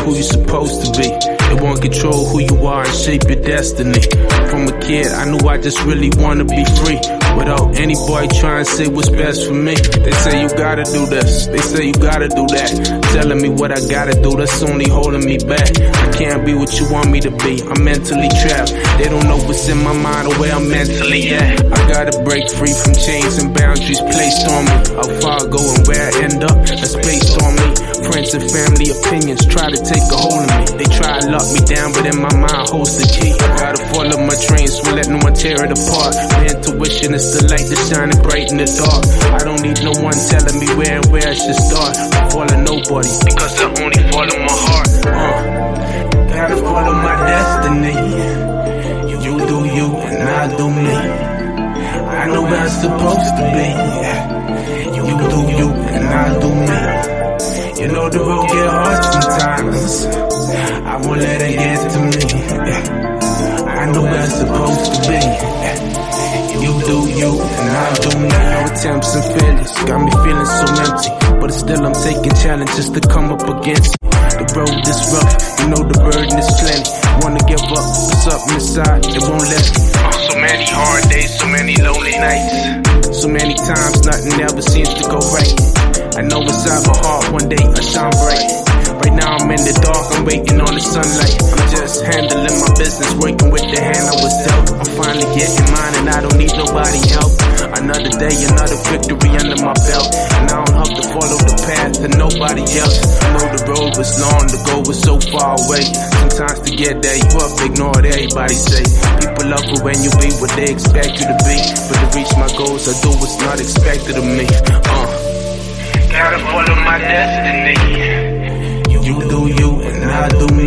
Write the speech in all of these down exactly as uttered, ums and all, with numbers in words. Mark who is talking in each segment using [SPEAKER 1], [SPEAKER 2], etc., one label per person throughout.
[SPEAKER 1] who you supposed to be. It won't control who you are and shape your destiny. From a kid, I knew I just really wanna be free, without any boy trying to say what's best for me. They say you gotta do this, they say you gotta do that, telling me what I gotta do, that's only holding me back. I can't be what you want me to be, I'm mentally trapped. They don't know what's in my mind or where I'm mentally at. I gotta break free from chains and boundaries placed on me. How far I go and where I end up, that's based on me. Friends and family opinions try to take a hold of me. They try to lock me down, but in my mind holds the key. I gotta follow my dreams, won't let no one tear it apart. My intuition is the light that's shining bright in the dark. I don't need no one telling me where and where I should start. I follow nobody, because I only follow my heart. Uh, gotta follow my destiny. You do you and I do me. I know where I'm supposed to be. You do you and I do me. You know the road get hard sometimes, I won't let it get to me. I know where I'm supposed to be. You do you and I do me. No attempts and failures got me feeling so empty, but still I'm taking challenges to come up against. The road is rough, you know the burden is plenty. Wanna give up, but something inside, it won't let me. Oh, so many hard days, so many lonely nights. So many times nothing ever seems to go right. I know inside my heart one day I shine bright. Right now I'm in the dark, I'm waiting on the sunlight. I'm just handling my business, working with the hand I was dealt. I'm finally getting mine and I don't need nobody help. Another day, another victory under my belt, and I don't have to follow the path of nobody else. I know the road was long, the goal was so far away. Sometimes to get there you have to ignore what everybody say. People love you when you be what they expect you to be, but to reach my goals I do what's not expected of me. Uh, gotta follow my destiny. You do you and I do me.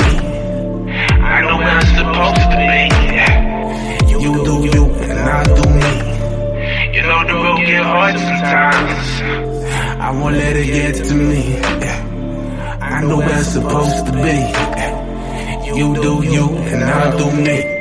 [SPEAKER 1] I know where I'm supposed to be. You do you and I do me. You know the road get hard sometimes, I won't let it get to me. I know where I'm supposed to be. You do you and I do me.